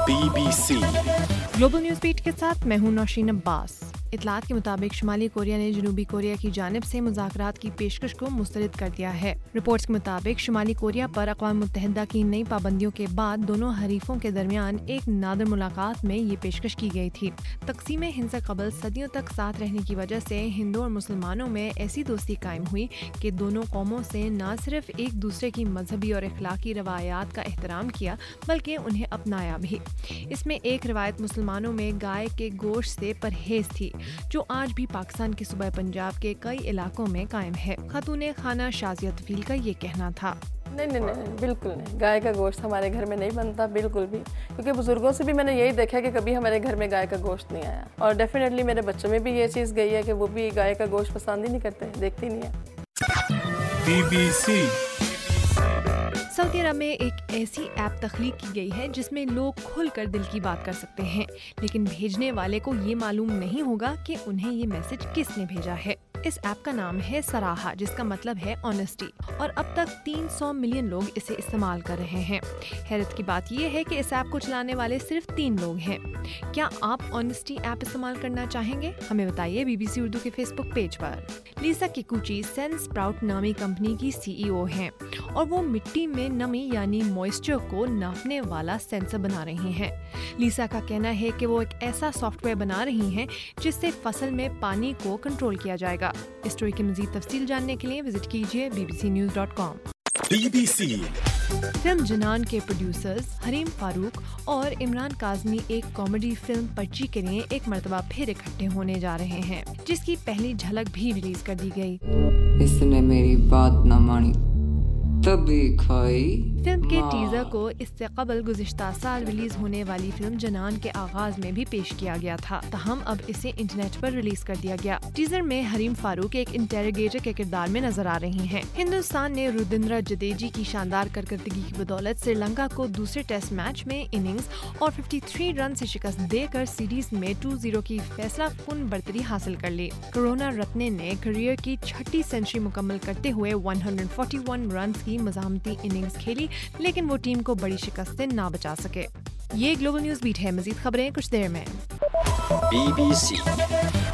BBC global news beat के साथ मैं हूं नौशीन अब्बास। इतलात के मुताबिक शुमाली कोरिया ने जनूबी कोरिया की जानिब से मुज़ाकरात की पेशकश को मुस्तरद कर दिया है। रिपोर्ट्स के मुताबिक शुमाली कोरिया पर अक़वाम मुत्तहिदा की नई पाबंदियों के बाद दोनों हरीफों के दरमियान एक नादिर मुलाकात में ये पेशकश की गई थी। तक़सीम हिंद से कबल सदियों तक साथ रहने की वजह से हिंदू और मुसलमानों में ऐसी दोस्ती कायम हुई कि दोनों कौमों से न सिर्फ एक दूसरे की मजहबी और अखलाकी रवायात का एहतराम किया बल्कि उन्हें अपनाया भी। इसमें एक रवायत मुसलमानों में गाय के गोश्त से परहेज थी, जो आज भी पाकिस्तान के सूबे पंजाब के कई इलाकों में कायम है। खातूने खाना शाजिया तफील का ये कहना था। नहीं, बिल्कुल नहीं। गाय का गोश्त हमारे घर में नहीं बनता बिल्कुल भी, क्योंकि बुजुर्गों से भी मैंने यही देखा कि कभी हमारे घर में गाय का गोश्त नहीं आया। और डेफिनेटली मेरे बच्चों में भी ये चीज़ गई है कि वो भी गाय का गोश्त पसंद ही नहीं करते, देखते ही नहीं है। BBC सऊदी अरब में एक ऐसी ऐप तख्लीक की गई है जिसमें लोग खुलकर दिल की बात कर सकते हैं, लेकिन भेजने वाले को ये मालूम नहीं होगा कि उन्हें ये मैसेज किसने भेजा है। इस ऐप का नाम है सराहा, जिसका मतलब है ऑनेस्टी, और अब तक 300 मिलियन लोग इसे इस्तेमाल कर रहे हैं। हैरत की बात यह है कि इस ऐप को चलाने वाले सिर्फ 3 लोग हैं। क्या आप ऑनेस्टी ऐप इस्तेमाल करना चाहेंगे? हमें बताइए BBC उर्दू के फेसबुक पेज पर। लीसा किकुची सेंसप्राउट नामी कंपनी की CEO हैं और वो मिट्टी में नमी यानी मॉइस्चर को नापने वाला सेंसर बना रही हैं। लीसा का कहना है कि वो एक ऐसा सॉफ्टवेयर बना रही हैं जिससे फसल में पानी को कंट्रोल किया जाएगा। इस स्टोरी की मज़ीद तफसील जानने के लिए विजिट कीजिए bbcnews.com। BBC फिल्म जनान के प्रोड्यूसर्स हरीम फारूक और इमरान काज़मी एक कॉमेडी फिल्म पर्ची के लिए एक मर्तबा फिर इकट्ठे होने जा रहे हैं, जिसकी पहली झलक भी रिलीज कर दी गई। इसने मेरी बात न मानी तभी खाई। फिल्म के टीजर को इससे कबल गुज़िश्ता साल रिलीज होने वाली फिल्म जनान के आगाज में भी पेश किया गया था, तहम अब इसे इंटरनेट पर रिलीज कर दिया गया। टीजर में हरीम फारूक एक इंटेरोगेटर के किरदार में नजर आ रही हैं। हिंदुस्तान ने रुद्रिंद्र जडेजा की शानदार कारकर्दगी की बदौलत श्रीलंका को दूसरे टेस्ट मैच में इनिंग्स और 53 रन से शिकस्त देकर सीरीज में 2-0 की फैसला कुन बढ़तरी हासिल कर ली। करुणा रत्ने ने करियर की 6ठी सेंचुरी मुकम्मल करते हुए 141 रन की मज़ाहमती इनिंग्स खेली, लेकिन वो टीम को बड़ी शिकस्त से ना बचा सके। ये ग्लोबल न्यूज़ बीट है। मज़ीद खबरें कुछ देर में। BBC